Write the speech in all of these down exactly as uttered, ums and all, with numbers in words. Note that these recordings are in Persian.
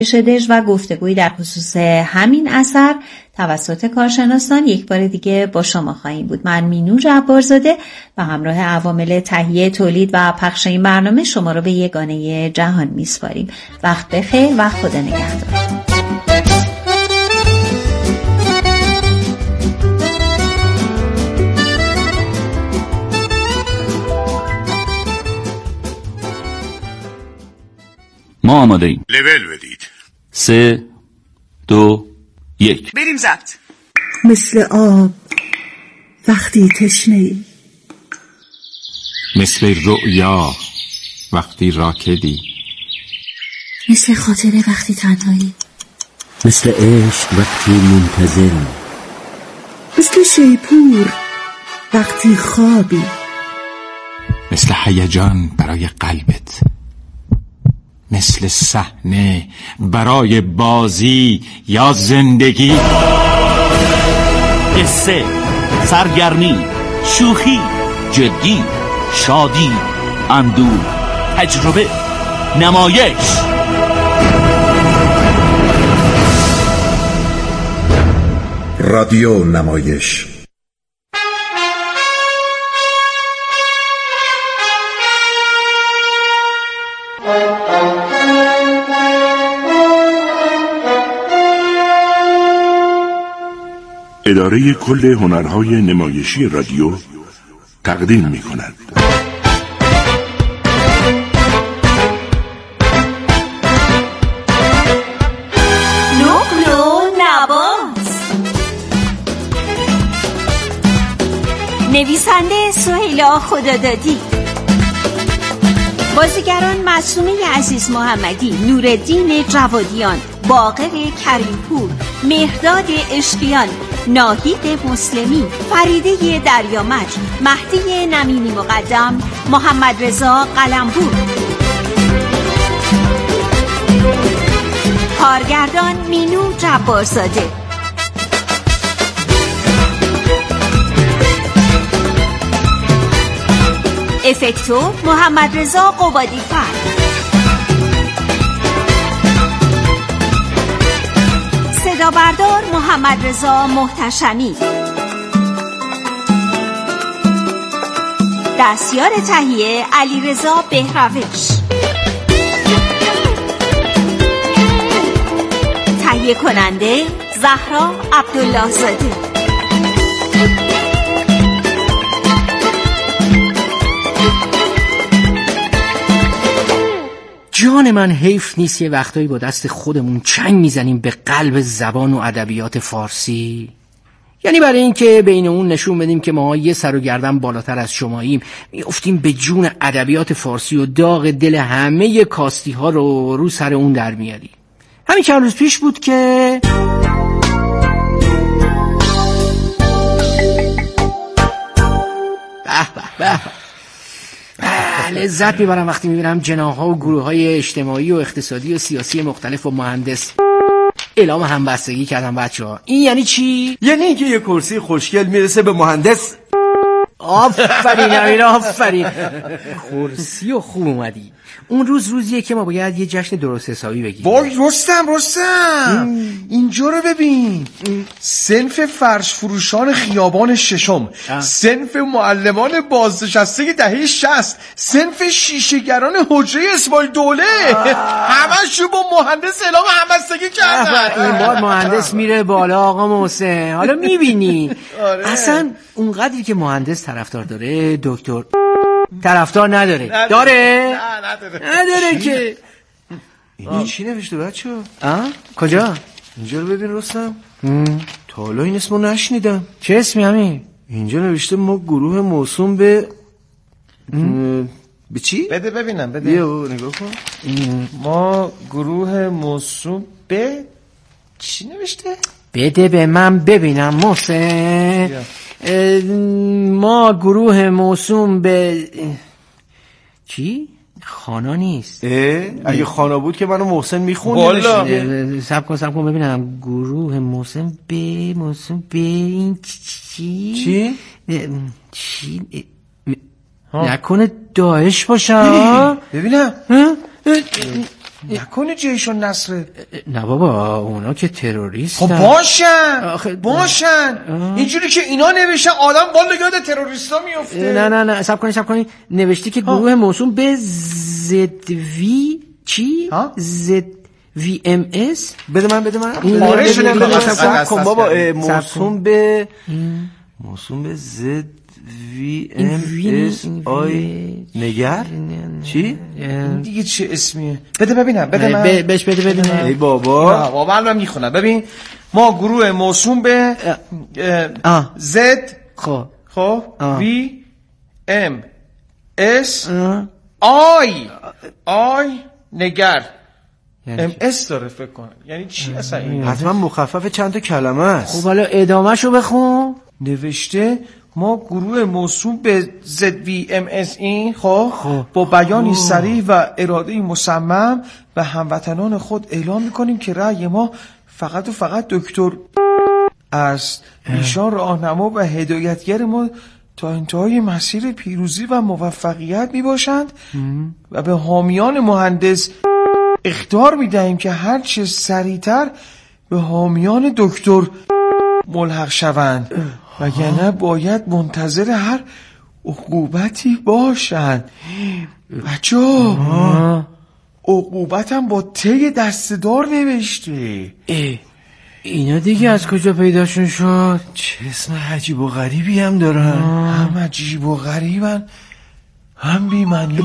شدش و گفتگویی در خصوص همین اثر توسط کارشناسان یک بار دیگه با شما خواهیم بود. من مینو جبارزاده و همراه عوامل تهیه، تولید و پخش این برنامه شما رو به یگانه جهان میسپاریم. وقت بخیر و خدا نگهدار. ما آماده ایم. لول بدید. سه دو یک بریم ضبط. مثل آب وقتی تشنه‌ای، مثل رؤیا وقتی راکدی، مثل خاطره وقتی تنهایی، مثل عشق وقتی منتظری، مثل شیپور وقتی خوابی، مثل هیجان برای قلبت، مثل صحنه برای بازی یا زندگی. قصه، سرگرمی، شوخی، جدی، شادی، اندوه، تجربه، نمایش. رادیو نمایش. اداره کل هنرهای نمایشی رادیو تقدیم می کند. نقل و نبات. نویسنده سهیلا خدادادی. بازیگران معصومه عزیز محمدی، نورالدین جوادیان، باقر کریمپور، مهرداد عشقیان، ناهید مسلمی، فریده دریامج، مهدی نمینی مقدم، محمد رضا قلمبور. کارگردان مینو جبارزاده. افکتور محمد رضا قبادی‌فر. صدا بردار محمد رضا محتشمی. دستیار تهیه علی رضا بهروش. تهیه کننده زهرا عبدالله زاده. جان من حیف نیست یه وقتایی با دست خودمون چنگ میزنیم به قلب زبان و ادبیات فارسی؟ یعنی برای این که بین اون نشون بدیم که ما یه سر و گردن بالاتر از شماییم، میافتیم به جون ادبیات فارسی و داغ دل همه کاستی ها رو رو سر اون در میاریم. همین چند روز پیش بود که به به به لذت میبرم وقتی میبینم جناح‌ها و گروه‌های اجتماعی و اقتصادی و سیاسی مختلف و مهندس اعلام همبستگی کردن. بچه‌ها این یعنی چی؟ یعنی اینکه یه کرسی خوشگل میرسه به مهندس. آفرین امیر، آفرین. کرسی و خوب اومدی. اون روز روزیه که ما باید یه جشن درست حسابی بگیریم. وای رستم رستم اینجا رو ببین. صنف فرش فروشان خیابان ششم، صنف معلمان بازنشسته دهه شصت، صنف شیشه‌گران حجره اسماعیل دوله، همشون با مهندس اعلام همبستگی کردن. این بار مهندس میره بالا آقا محسن. حالا میبینی اصلا اونقدری که مهندس طرفدار داره دکتر طرفدار نداره. نداره. داره؟ نه نداره. نداره که. این چی نوشته بچه؟ آه؟ کجا؟ اینجا رو ببین رستم. تا حالا این اسمو نشنیدم. چه اسمی همین؟ اینجا نوشته ما گروه موسوم به به چی؟ بده ببینم بده. بیا نگاه کن. ما گروه موسوم به چی نوشته؟ بده به من ببینم محسن. ما گروه موسوم به چی؟ خانا نیست. اگه خانا بود که منو محسن میخوندی. سب کن سب کن ببینم. گروه موسوم به موسوم به این چی؟ چی؟ چی؟ نکنه داعش باشه. ببینم نکنه جیشون نصره؟ نه بابا اونا که تروریست خب باشن باشن اینجوری که اینا نوشتن آدم والا یاد تروریستا میفته. نه نه نه سب کنی سب کنی نوشتی که گروه موسوم به زد وی چی؟ زد وی ام اس. بده من بده من آره شده کن بابا موسوم به موسوم به زد وی ام اس آی نگر چی؟ این دیگه چه اسمیه؟ بده ببینم بده من بهش بده ببینم. ای بابا نه بابا من میخونم. ببین ما گروه موسوم به زد خب خب وی ام اس آی آی نگر ام اس داره فکر کنم. یعنی چی اصلا این؟ حتما مخفف چند تا کلمه است. خب حالا ادامهشو بخون. نوشته ما گروه موسوم به زد وی ام اس این خب با بیانی صریح و اراده مصمم به هموطنان خود اعلام میکنیم که رأی ما فقط و فقط دکتر است. ایشان راهنما و هدایتگر ما تا انتهای مسیر پیروزی و موفقیت میباشند و به حامیان مهندس اخطار میدهیم که هرچه سریعتر به حامیان دکتر ملحق شوند وگرنه باید منتظر هر عقوبتی باشند. بچه عقوبتم با ته دستدار نوشته. اینا دیگه از کجا پیداشون شد؟ چه اسم عجیب و غریبی هم دارن. هم عجیب و غریبن هم بیمنی.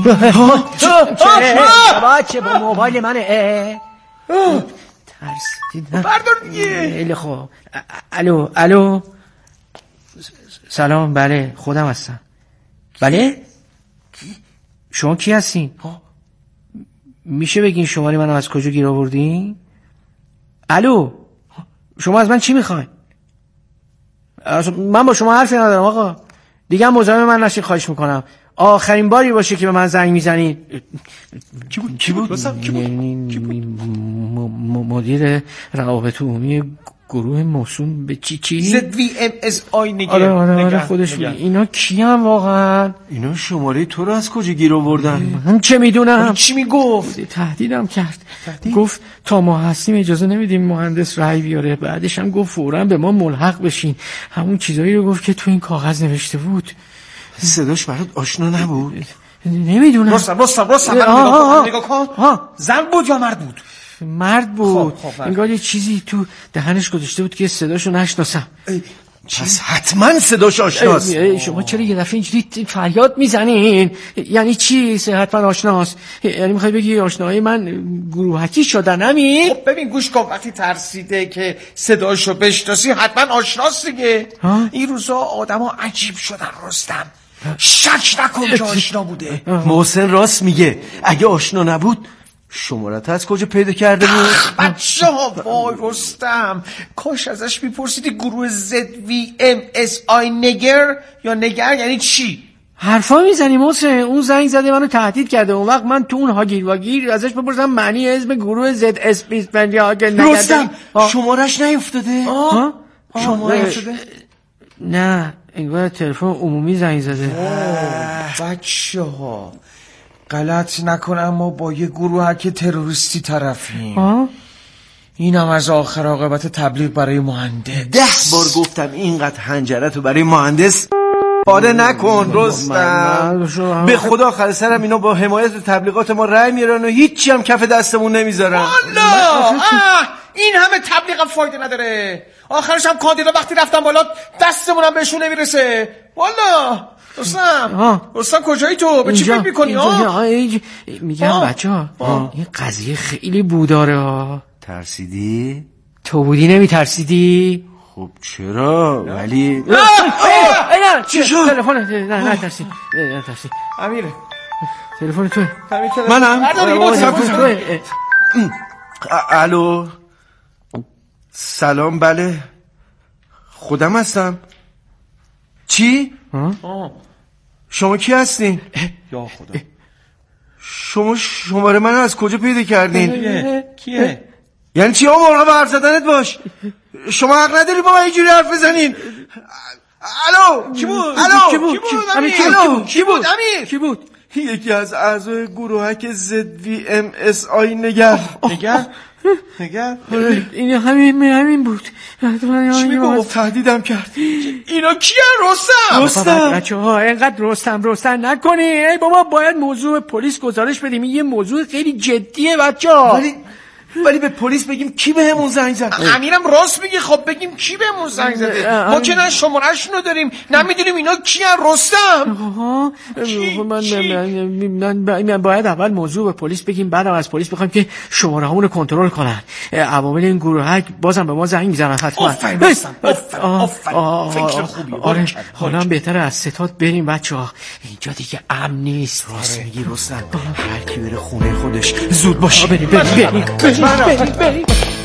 چه با موبایل منه ترسیدم. بردار دیگه. خیلی خوب. الو الو سلام. بله خودم هستم. بله شما کی هستین؟ میشه بگین شماره منو از کجا گیر آوردین؟ الو شما از من چی میخواین؟ من با شما حرفی ندارم آقا. دیگه مزاحم من نشین خواهش میکنم. آخرین باری باشه که به من زنگ میزنید. کی بود؟ کی بود؟ کی بود؟ مدیر روابط عمومی گروه موسوم به چی چی؟ زد وی ام اس آی نگر. آره آره آره خودش بود. اینا کی هم واقعا؟ اینا شماره تو رو از کجا گیر آوردن؟ من چه میدونم؟ چی میگفت؟ تهدیدم کرد. تهدید؟ گفت تا ما هستیم اجازه نمیدیم مهندس رای بیاره. بعدش هم گفت فوراً به ما ملحق بشین. همون چیزایی رو گفت که تو این کاغذ نوشته بود. صداش برات آشنا نبود؟ نمیدونم. رستم رستم رستم من نگاه کن. زن بود یا مرد بود؟ مرد بود. انگار یه چیزی تو دهنش گذاشته بود که صداشو نشناسم. پس حتما صداش آشناست. شما چرا یه دفعه اینجوری فریاد میزنین؟ یعنی چی حتما آشناست؟ یعنی میخوای بگی آشناهای من گروهکی شدن همین؟ خب ببین گوش کن وقتی ترسیده که صداشو بشناسی حتما آشناست دیگه. این روزا آدما عجیب شدن رستم. شک نکن که آشنا بوده. محسن راست میگه. اگه آشنا نبود شمارت از کجا پیدا کرده بود؟ بچه ها وای رستم کاش ازش میپرسیدی گروه زد وی ام اس آی نگر یا نگر یعنی چی؟ حرفا میزنی محسن. اون زنگ زده منو تهدید کرده. اون وقت من تو اون هاگیر واگیر ازش بپرسم معنی اسم گروه زد اس بیست پنج هاگیر نگر. رستم شمارش نیفتاده؟ شماره نیفتاده؟ نه انگار تلفن عمومی زنگ زده. بچه ها غلط نکنم ما با یه گروه که تروریستی طرفیم. اینم از آخر عاقبت تبلیغ برای مهندس. ده بار گفتم اینقدر حنجرتو برای مهندس پاره نکن رستم. به خدا آخر سرم اینا با حمایت تبلیغات ما رای میارن و هیچی هم کف دستمون نمیذارن. والا این همه تبلیغ هم فایده نداره. آخرش هم کاندیدا وقتی رفتن بالا دستمون هم بهشون نمیرسه. والا رستم رستم کجایی تو؟ به چی فکر میکنی؟ میگم بچه ها این قضیه خیلی بوداره ها. ترسیدی؟ تو بودی نمیترسیدی؟ خب چرا؟ ولی چی شد؟ تلفن نه نه ترسید نه ترسید امیره تلفن توه. منم؟ الو سلام. بله خودم هستم. چی؟ شما کی هستین؟ یا خدا شما شماره منو از کجا پیدا کردین؟ کیه؟ یعنی چی؟ ها مرغب حرف زدنت باش. شما حق نداری با من اینجوری حرف بزنین. الو کی بود؟ الو کی بود؟ کی بود؟ کی بود؟ کی بود؟ امیر کی بود؟ یکی از اعضای گروهک زد وی ام اس آی نگر. نگر؟ نگر؟ این همین همین بود. چی میگفت؟ تهدیدم کرد. اینا کیه رستم؟ رستم بچه ها اینقدر رستم رستم نکنی. ای بابا باید موضوع پلیس گزارش بدیم. این یه موضوع خیلی جدیه بچه ها. ولی ولی به پلیس بگیم کی بهمون زنگ زد؟ امیرم راست میگه. خب بگیم کی بهمون زنگ زده؟ ما که نه شماره‌شون رو داریم نمیدونیم اینا کیه رستم. آها من من باید اول موضوع به پلیس بگیم بعدم از پلیس بخوایم که شماره هامون رو کنترل کنن. عوامل این گروهک بازم به ما زنگ میزنن حتما. آفرین رستم آفرین فکر خوبی. آره حالا بهتره از ستاد بریم بچه‌ها. اینجا دیگه امن نیست. راست میگی رستم. هر کی بره خونه خودش زود باشه. بریم بریم بریم بریم بریم.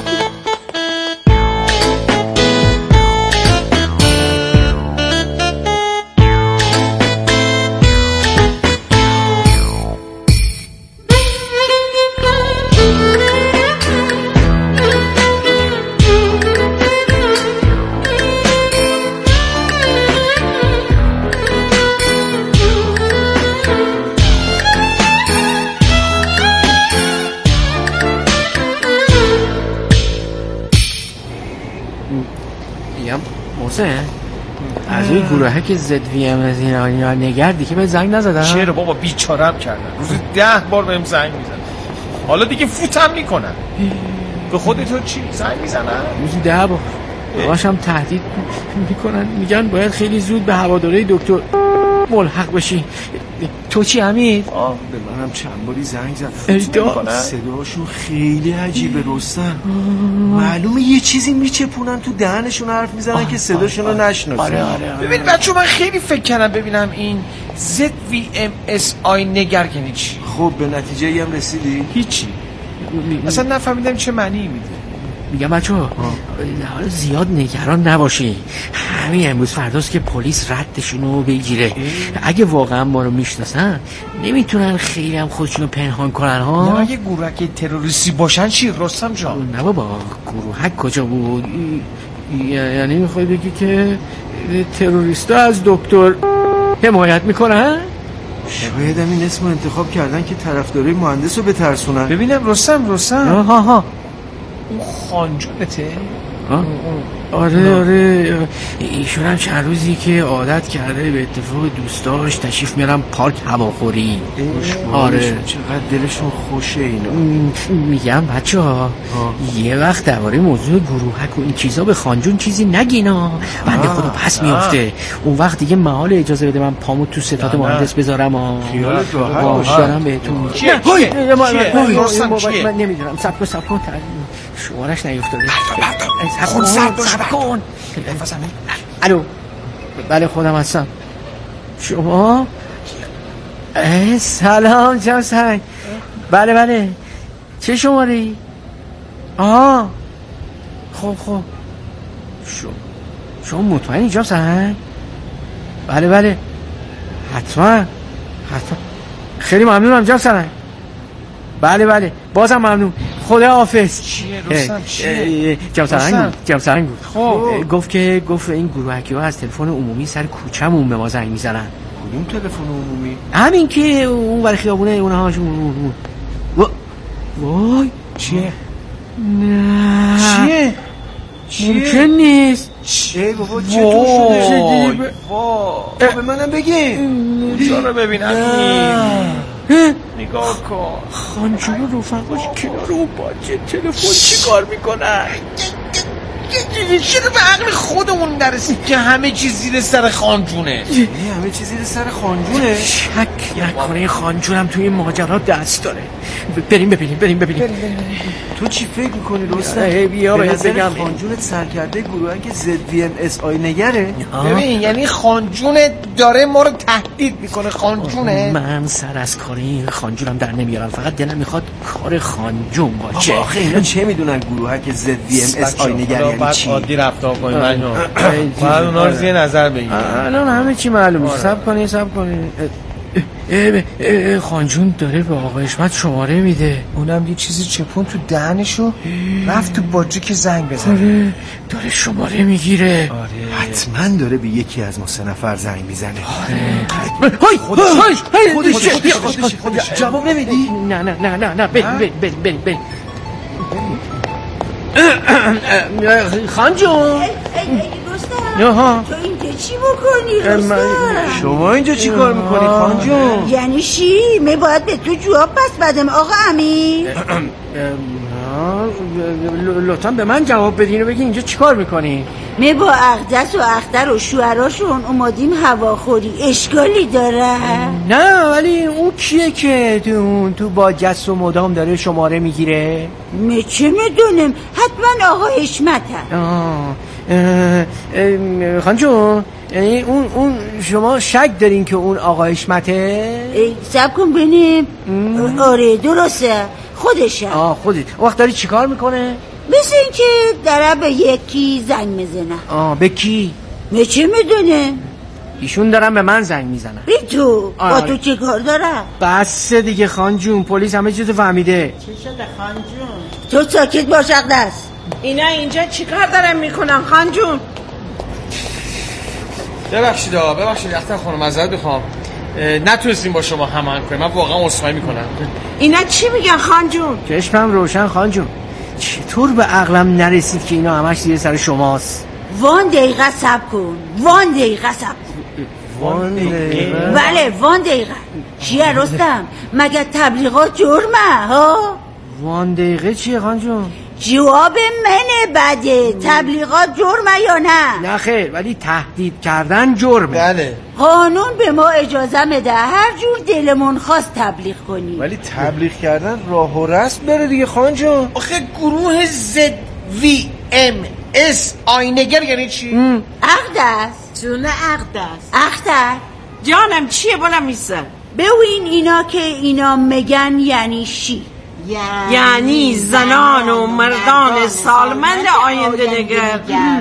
از این گروهک زد وی ام از اینا نگر دیگه به زنگ نزدن. چرا بابا بیچارم کردن. روزی ده بار بهم زنگ میزنن. حالا دیگه فوتم میکنن. به خودتو چی زنگ میزنن؟ روزی ده بار باشم تهدید میکنن. میگن باید خیلی زود به هواداره دکتر ملحق بشی. تو چی حمید؟ آه به منم چند باری زنگ زدن. صداشون خیلی عجیبه رستم. معلومه یه چیزی میچپونن تو دهنشون حرف میزنن که صداشون رو نشناسن. آره آره ببین بچه‌ها من خیلی فکر کردم ببینم این زد وی ام اس آی نگر یعنی چی. خب به نتیجه هم رسیدی؟ هیچی. اصلا نفهمیدم چه معنی میده. میگم بچه ها حالا زیاد نگران نباشی. همین امروز فرداست که پلیس ردشونو بگیره. اگه واقعا ما رو میشناسن نمیتونن خیلی هم خودشونو پنهان کنن ها. نه اگه گروهک تروریستی باشن چی رستم جان؟ نه بابا گروهک کجا بود؟ یعنی میخوای بگی که تروریستا از دکتر حمایت میکنن؟ شاید هم این اسم انتخاب کردن که طرفدارای مهندس رو بترسونن. ببینم رستم رستم ها ها اون خانجونته؟ آره آره ایشون هم چند روزی که عادت کرده به اتفاق دوستاش تشریف میارم پارک هواخوری. آره چقدر دلشون خوشه اینا. میگم بچه ها یه وقت درباره موضوع گروهک و این چیزا به خانجون چیزی نگینا. بنده خدا پس میفته. اون وقت دیگه محال اجازه بده من پامو تو ستاد مهندس بذارم. خیالت راحت باشه. دارم بهتون کیه؟ من نمیدونم. سب کن سب کن شمارش نیفتاده. خود سر سب کن. الو بله خودم هستم. شما سلام جان سنگ. بله بله چه شماری؟ آها خب خب شما شما مطمئنی جان سنگ؟ بله بله حتما حتما خیلی ممنونم جان سنگ. بله بله بازم ممنون. خدا حافظ. چیه رستم چیه؟ جام سرنگ جام سرنگ خب گفت که گفت این گروهکی ها از تلفن عمومی سر کوچه‌مون به ما زنگ میزنن. کدوم تلفن عمومی؟ همین که اون ور خیابونه اونهاشون. وای چیه؟ نه چیه؟ ممکن نیست. ای بابا چطور شده؟ وای به منم بگین. اینجا رو ببینم. نگاه کن خانجون رفقاش کنار اون باجه تلفن چی کار میکنن؟ چرا به عقل خودمون نرسید که همه چیز زیر سر خانجونه؟ همه چیز زیر سر خانجونه؟ شک نکنه خانجونم توی ماجرا دست داره. بریم ببینیم بریم ببینیم. تو چی فکر میکنی رستم؟ بیا بهت بگم خانجونت سرکرده گروهک زد وی ام اس آی نگره؟ ببین یعنی خانجونت داره ما رو تهدید میکنه. خانجونه من سر از کار این خانجونم در نمیارم. فقط دلم میخواد کار خانجون باشه. آخه اینا چه میدونن گروهک زد وی ام اس آی نگره یعنی چی؟ عادی رفتار کنیم من بعد اونا رو زیر نظر بگیریم. الان همه چی معلوم میشه. صبر کنین صبر کنین. خانجون داره به آقا حشمت شماره میده. اونم یه چیزی چپون تو دهنشو رفت تو باجی که زنگ بزنه. داره, داره شماره میگیره. آره حتما داره به یکی از ما سه نفر زنگ میزنه. آره های خودش خودش خودش خودش جواب نمیدی؟ نه نه نه نه نه بریم بریم بریم بریم خانجون رستم تو اینجا چی بکنی رستم؟ شما اینجا چی کار میکنی خانجون؟ یعنی چی؟ می باید به تو جواب پس بدم آقا امیر؟ لطفا به من جواب بدین و بگین اینجا چی کار میکنی؟ می با اقدس و اختر و شوهراشون اومدیم هواخوری. اشکالی داره؟ نه ولی اون کیه که تو, تو با جس و مدام داره شماره میگیره؟ می چه میدونم حتما آقا حشمت خانجون یعنی اون اون شما شک دارین که اون آقا حشمته؟ سب کن ببینیم. آره درسته خودشه. آه خودت. وقت داری چیکار میکنه؟ مثل این که داره به یکی زنگ میزنه. آه به کی؟ به چه میدونه؟ ایشون دارن به من زنگ میزنن. بی تو با تو چه کار داره؟ بس دیگه خانجون پلیس همه چیزو فهمیده. چه شده خانجون؟ تو ساکت باش اقدس. اینا اینجا چی کار دارن میکنن خانجون؟ ببخشید آقا ببخشید اختر خانم معذرت میخوام نتونستیم با شما هماهنگ کنیم. من واقعا عذرخواهی میکنم. اینا چی میگن خانجون؟ چشمم روشن خانجون. چطور به عقلم نرسید که اینا همش زیر سر شماست؟ وان دقیقه صبر کن. وان دقیقه صبر کن. وان دقیقه؟ بله وان دقیقه. چیه رستم؟ مگه تبلیغات جرمه ها؟ وان دقیقه چیه خانجون؟ جواب منه بده. تبلیغات جرمه یا نه؟ نه خیر ولی تهدید کردن جرمه. بله قانون به ما اجازه میده هر جور دلمون خواست تبلیغ کنیم. ولی تبلیغ کردن راه و رسم داره دیگه خانجون. آخه گروه زد وی ام اس آینگر یعنی چی؟ اقدس جونه اقدس اختر جانم چیه بلم میسن؟ ببین اینا که اینا میگن یعنی چی؟ یعنی زنان و مردان سالمند آینده نگر.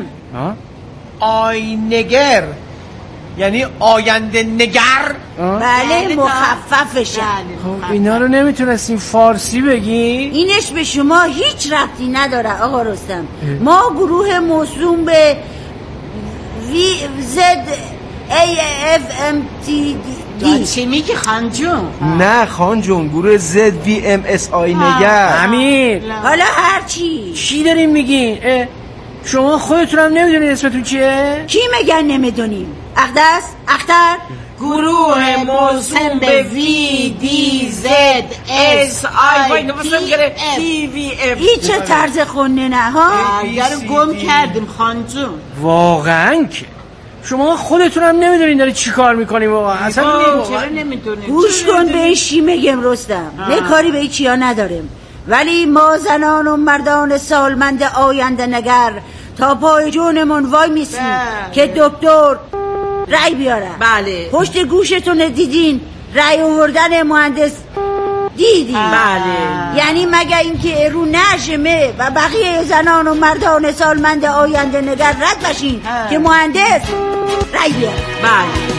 آینگر یعنی آینده نگر؟ بله مخففشه. خب اینا رو نمیتونستیم فارسی بگیم؟ اینش به شما هیچ ربطی نداره آقا رستم. ما گروه موسوم به وی زد ای اف ام تی دی. چی میگی خانجون؟ نه خانجون گروه زد وی ام اس آی نگر. امیر حالا هرچی چی داریم میگین؟ شما خودتونم نمیدونید اسمتون چیه؟ کی میگن نمیدونیم؟ اقدس اختر گروه موسوم به وی دی زد اس آی تی وی اف. هیچ طرز خونه نه ها؟ یارو گم کردیم خانجون. واقعا که شما خودتونم نمیدونین داری چی کار میکنیم واقعا. اصلا چرا نمیدونیم؟ گوش کن به چی میگم رستم. نه کاری به چیا نداریم ولی ما زنان و مردان سالمند آینده نگر تا پای جونمون وای میسیم که دکتر رای بیاره. بله پشت گوشتون دیدین رای آوردن مهندس دیدین؟ بله. یعنی مگه اینکه رو نشمه و بقیه زنان و مردان سالمند آینده نگر رد بشین که مهندس رای بیاره. بله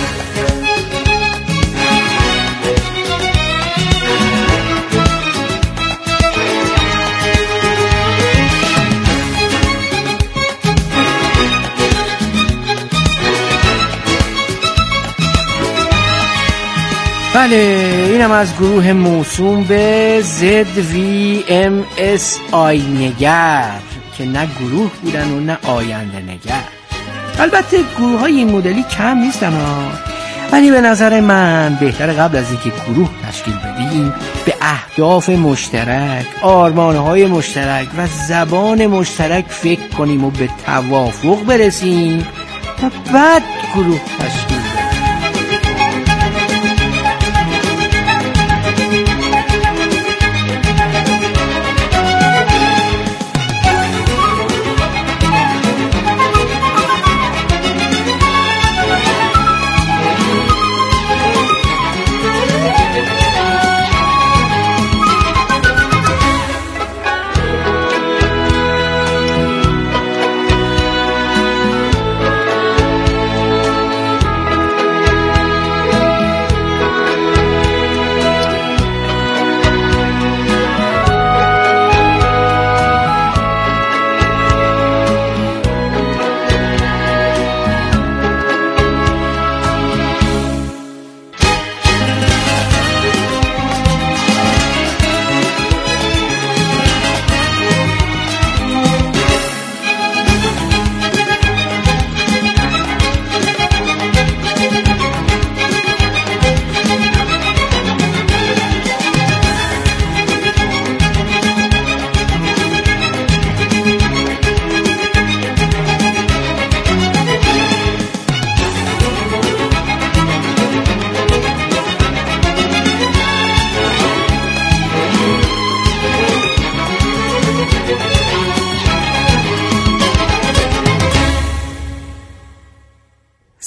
بله اینم از گروه موسوم به زد وی ام اس آی نگر که نه گروه بودن و نه آینده نگر. البته گروه های این مدلی کم نیستن ها، ولی به نظر من بهتر قبل از اینکه گروه تشکیل بدیم به اهداف مشترک، آرمانهای مشترک و زبان مشترک فکر کنیم و به توافق برسیم تا بعد گروه تشکیل بدیم.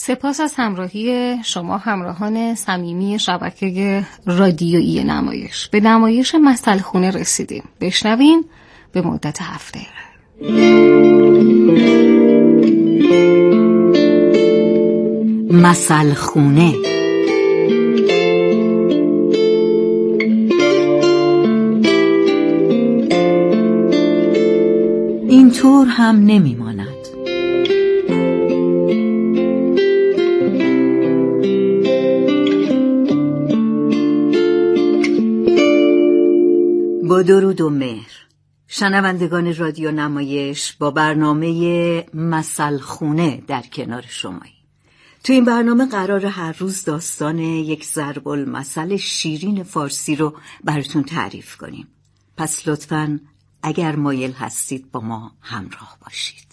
سپاس از همراهی شما همراهان صمیمی شبکه رادیویی نمایش. به نمایش مثلخونه رسیدیم. بشنوین به مدت هفته. مثلخونه. اینطور هم نمیماند. با درود و مهر شنوندگان رادیو نمایش، با برنامه مثلخونه در کنار شمایی. تو این برنامه قرار هر روز داستان یک ضرب المثل شیرین فارسی رو براتون تعریف کنیم. پس لطفاً اگر مایل هستید با ما همراه باشید.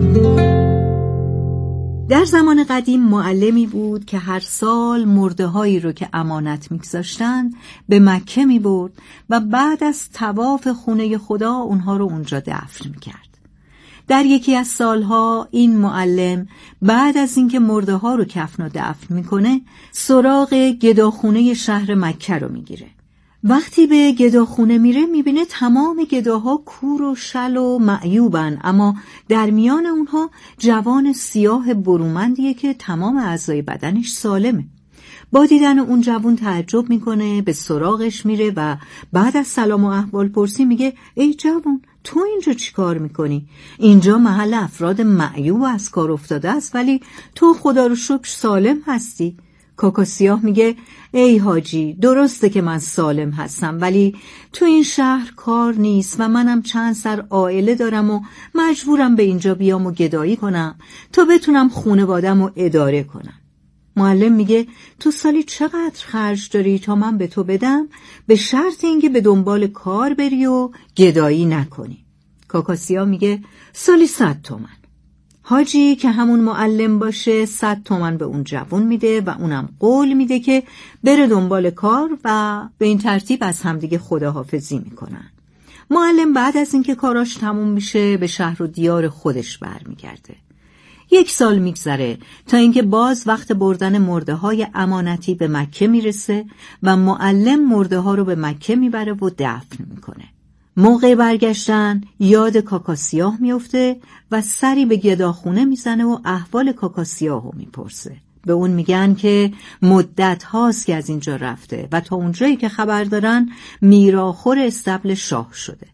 در زمان قدیم معلمی بود که هر سال مرده هایی رو که امانت میگذاشتن به مکه میبرد و بعد از طواف خونه خدا اونها رو اونجا دفن میکرد. در یکی از سالها این معلم بعد از اینکه مرده ها رو کفن و دفن میکنه سراغ گداخونه شهر مکه رو میگیره. وقتی به گداخونه میره میبینه تمام گداها کور و شل و معیوبن، اما در میان اونها جوان سیاه برومندیه که تمام اعضای بدنش سالمه. با دیدن اون جوان تعجب میکنه، به سراغش میره و بعد از سلام و احوال پرسی میگه ای جوان، تو اینجا چی کار میکنی؟ اینجا محل افراد معیوب از کار افتاده است، ولی تو خدا رو شکر سالم هستی. کاکا سیاه میگه ای حاجی، درسته که من سالم هستم، ولی تو این شهر کار نیست و منم چند سر عائله دارم و مجبورم به اینجا بیام و گدایی کنم تا بتونم خانواده‌مو رو اداره کنم. معلم میگه تو سالی چقدر خرج داری تا من به تو بدم، به شرط اینکه به دنبال کار بری و گدایی نکنی. کاکا سیاه میگه سالی صد تومن. حاجی که همون معلم باشه صد تومن به اون جوون میده و اونم قول میده که بره دنبال کار و به این ترتیب از همدیگه خداحافظی میکنن. معلم بعد از اینکه کاراش تموم میشه به شهر و دیار خودش برمیگرده. یک سال میگذره تا اینکه باز وقت بردن مرده های امانتی به مکه میرسه و معلم مرده ها رو به مکه میبره و دفن میکنه. موقع برگشتن یاد کاکا سیاه میفته و سری به گداخونه میزنه و احوال کاکا سیاهو میپرسه. به اون میگن که مدت هاست که از اینجا رفته و تا اونجایی که خبر دارن میراخور استبل شاه شده.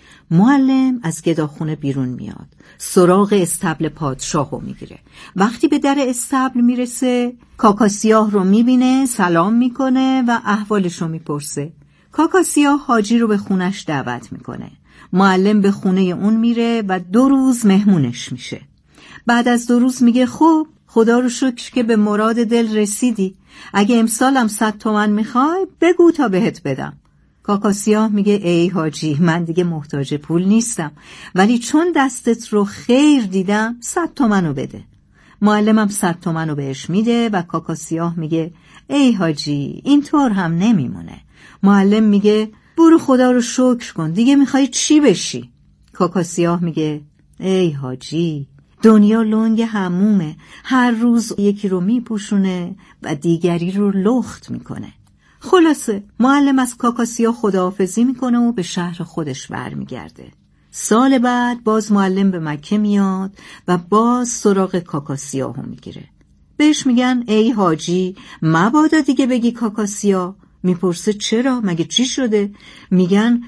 معلم از گداخونه بیرون میاد، سراغ استبل پادشاهو میگیره. وقتی به در استبل میرسه کاکا سیاه رو میبینه، سلام میکنه و احوالشو میپرسه. کاکا سیاه حاجی رو به خونش دعوت میکنه. معلم به خونه اون میره و دو روز مهمونش میشه. بعد از دو روز میگه خب خدا رو شکر که به مراد دل رسیدی. اگه امسالم صد تومن میخوای بگو تا بهت بدم. کاکا سیاه میگه ای حاجی، من دیگه محتاج پول نیستم، ولی چون دستت رو خیر دیدم صد تومن رو بده. معلمم صد تومن رو بهش میده و کاکا سیاه میگه ای حاجی، اینطور هم نمیمونه. معلم میگه برو خدا رو شکر کن، دیگه میخوای چی بشی؟ کاکا سیاه میگه ای حاجی، دنیا لنگ حمومه، هر روز یکی رو میپوشونه و دیگری رو لخت میکنه. خلاصه معلم از کاکا سیاه خداحافظی میکنه و به شهر خودش برمیگرده. سال بعد باز معلم به مکه میاد و باز سراغ کاکا سیاهو میگیره. بهش میگن ای حاجی، مبادا دیگه بگی کاکا سیاه. میپرسه چرا؟ مگه چی شده؟ میگن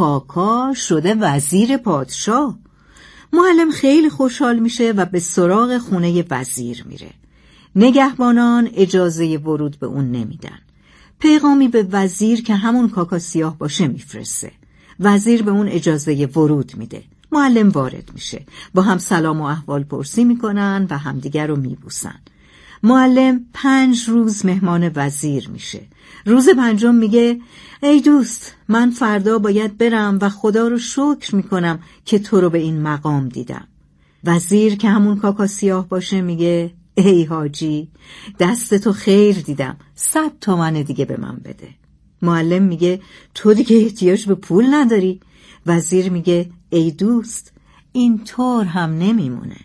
کاکا شده وزیر پادشاه. معلم خیلی خوشحال میشه و به سراغ خونه وزیر میره. نگهبانان اجازه ورود به اون نمیدن. پیغامی به وزیر که همون کاکا سیاه باشه میفرسته. وزیر به اون اجازه ورود میده. معلم وارد میشه. با هم سلام و احوال پرسی میکنن و همدیگر رو میبوسن. معلم پنج روز مهمان وزیر میشه. روز پنجم میگه ای دوست، من فردا باید برم و خدا رو شکر میکنم که تو رو به این مقام دیدم. وزیر که همون کاکا سیاه باشه میگه ای حاجی، دست تو خیر دیدم، صد تومن دیگه به من بده. معلم میگه تو دیگه احتیاج به پول نداری. وزیر میگه ای دوست، این طور هم نمیمونه.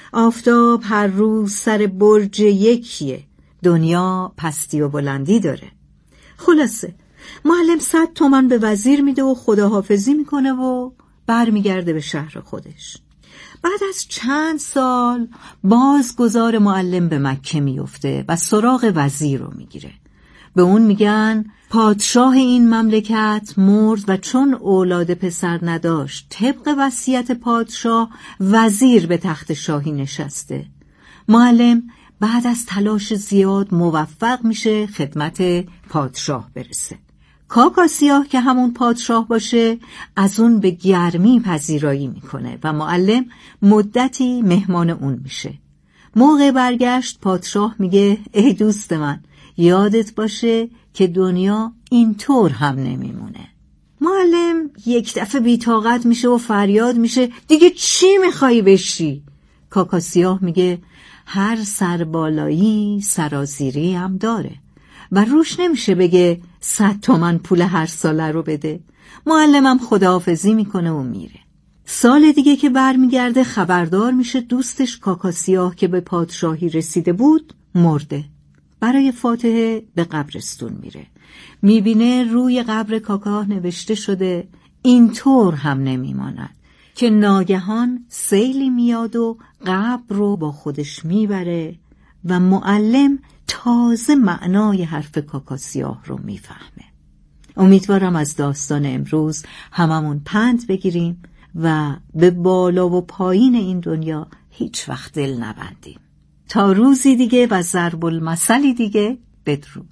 آفتاب هر روز سر برج یکیه، دنیا پستی و بلندی داره. خلاصه معلم صد تومن به وزیر میده و خداحافظی میکنه و برمیگرده به شهر خودش. بعد از چند سال باز گذار معلم به مکه میفته و سراغ وزیر رو میگیره. به اون میگن پادشاه این مملکت مرد و چون اولاد پسر نداشت طبق وصیت پادشاه وزیر به تخت شاهی نشسته. معلم بعد از تلاش زیاد موفق میشه خدمت پادشاه برسه. کاکا سیاه که همون پادشاه باشه از اون به گرمی پذیرایی میکنه و معلم مدتی مهمان اون میشه. موقع برگشت پادشاه میگه ای دوست من، یادت باشه که دنیا اینطور هم نمیمونه. معلم یک دفعه بی‌طاقت میشه و فریاد میشه دیگه چی میخوایی بشی؟ کاکا سیاه میگه هر سربالایی سرازیری هم داره و روش نمیشه بگه صد تومن پول هر ساله رو بده. معلمم خداحافظی میکنه و میره. سال دیگه که برمیگرده خبردار میشه دوستش کاکا سیاه که به پادشاهی رسیده بود مرده. برای فاتحه به قبرستون میره. میبینه روی قبر کاکا نوشته شده اینطور هم نمیماند، که ناگهان سیلی میاد و قبر رو با خودش میبره و معلم تازه معنای حرف کاکا سیاه رو میفهمه. امیدوارم از داستان امروز هممون پند بگیریم و به بالا و پایین این دنیا هیچ وقت دل نبندیم. تا روزی دیگه و ضرب المثلی دیگه، بدرود.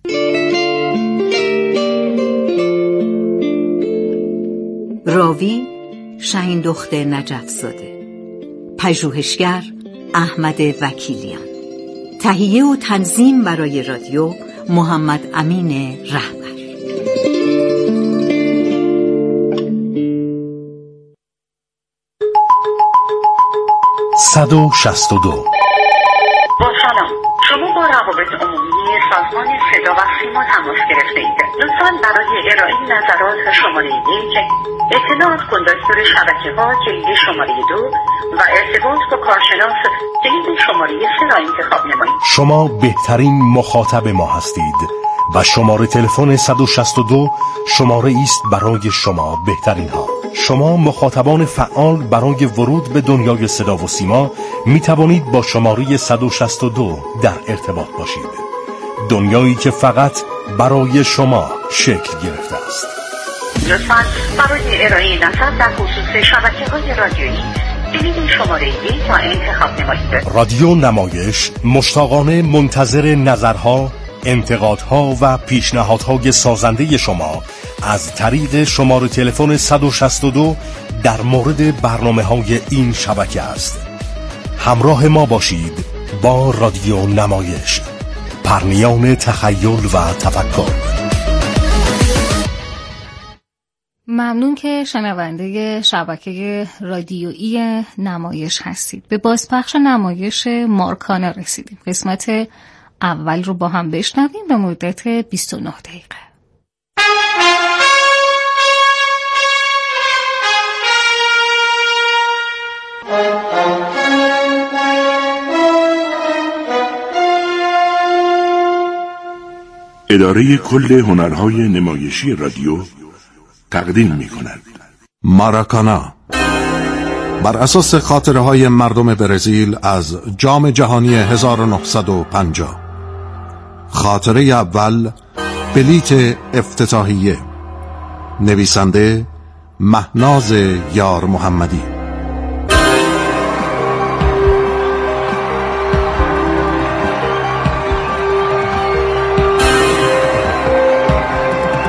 راوی شهین دخت نجف زاده، پژوهشگر احمد وکیلیان، تهیه و تنظیم برای رادیو محمد امین رهبر. صد و شصت و دو. با سلام، شما با روابط عمومی سازمان صدا و سیما تماس گرفته اید. لطفاً برای ارائه نظرات شماره یک، اطلاعات کنداستور شبکه ها کلید شماره دو و ارتباط با کارشناس کلید شماره سه را انتخاب نمایید. شما بهترین مخاطب ما هستید و شماره تلفن صد و شصت و دو شماره است برای شما بهترین ها. شما مخاطبان فعال برای ورود به دنیای صدا و سیما می توانید با شماره صد و شصت و دو در ارتباط باشید. دنیایی که فقط برای شما شکل گرفته است. لطفاً برای ارائه نظر در خصوص شبکه‌های رادیویی کلید شماره یک را انتخاب نمایید. رادیو نمایش مشتاقانه منتظر نظرها، انتقادها و پیشنهادهای سازنده شما از طریق شماره تلفن صد و شصت و دو در مورد برنامه‌های این شبکه است. همراه ما باشید با رادیو نمایش، پرنیان تخیل و تفکر. ممنون که شنونده شبکه رادیویی نمایش هستید. به بازپخش نمایش مارکانا رسیدیم. قسمت اول رو با هم بشنویم به مدت بیست و نه دقیقه. اداره کل هنرهای نمایشی رادیو تقدیم می کند ماراکانا، بر اساس خاطره های مردم برزیل از جام جهانی هزار و نهصد و پنجاه. خاطره اول، بلیت افتتاحیه، نویسنده مهناز یار محمدی.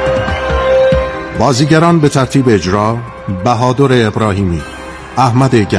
بازیگران به ترتیب اجرا: بهادر ابراهیمی، احمد